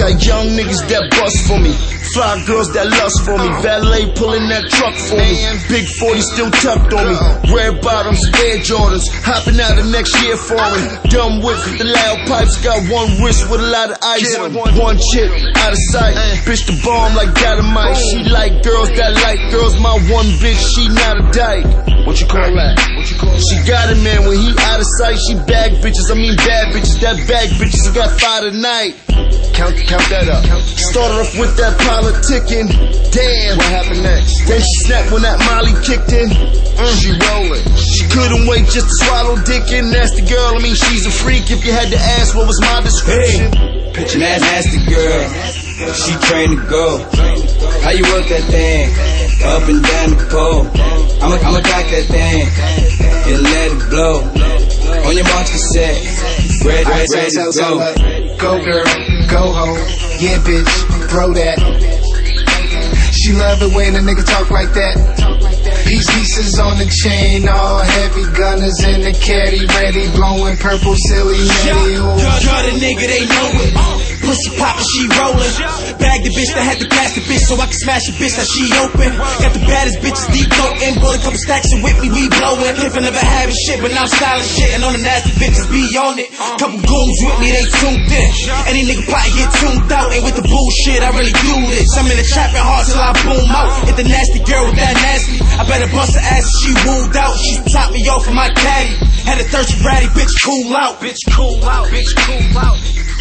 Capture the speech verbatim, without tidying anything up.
got young niggas that bust for me, fly girls that lust for me, valet pulling that truck for me, big forty still tucked on me, red bottoms, Air Jordans, hopping out the next year foreign, dumb whip with the loud pipes, got one wrist with a lot of ice, one chick out of sight, bitch the bomb like dynamite, she like girls that like girls, my one bitch, she not a dyke. What you call that? What you call that? She got it, man, when he out of sight, she bag bitches, I mean bad bitches, that bag bitches, he got five tonight. Count, count that up. Started off with that politicking, damn. What happened next? Then she snapped when that Molly kicked in. Mm. She rolling. She couldn't wait just to swallow dick in. Nasty girl, I mean she's a freak. If you had to ask, what was my description? Hey, picture that nasty girl. She trained to go. How you work that thing? Up and down the pole. I'ma, I'ma cock that thing and let it blow. On your mark, you set. Ready, ready, ready to go. Go girl, go home. Yeah, bitch, throw that. She love it when a nigga talk like that. Pieces on the chain, all heavy, gunners in the caddy, ready, blowing purple silly netty. Girl, the nigga, they know it. Pussy poppin', she rollin'. Bag the bitch that had to pass the bitch so I can smash the bitch that she open. Got the baddest bitches deep throatin'. Bought a couple stacks and with me, we blowin'. If I never having shit, but now I'm styling shit. And on the nasty bitches be on it. Couple goons with me, they tuned in. Any nigga plot get tuned out. Ain't with the bullshit, I really do this. I'm in the trapping hard till I boom out. Hit the nasty girl with that nasty. I better bust her ass if she wooed out. She top me off of my caddy. Had a thirsty ratty, bitch cool out. Bitch cool out, bitch cool out.